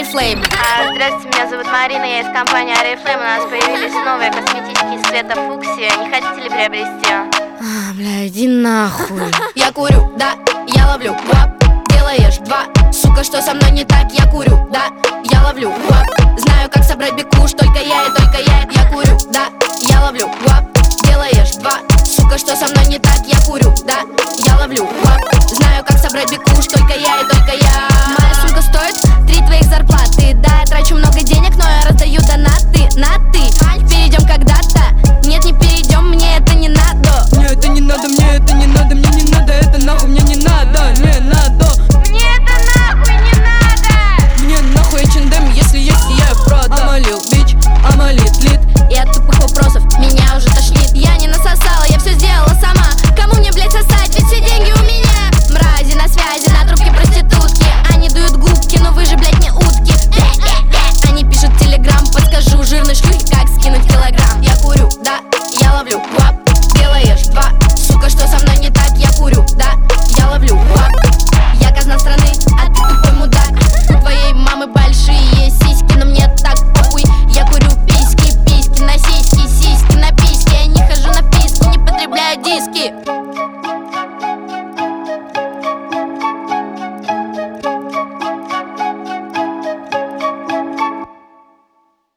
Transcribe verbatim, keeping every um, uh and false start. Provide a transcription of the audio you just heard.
Oriflame. А, здравствуйте, меня зовут Марина, я из компании Oriflame. У нас появились новые косметические из цвета фуксия. Не хотите ли приобрести? А, бля, иди нахуй. Я курю, да, я ловлю вап. Делаешь два, сука, что со мной не так? Я курю, да,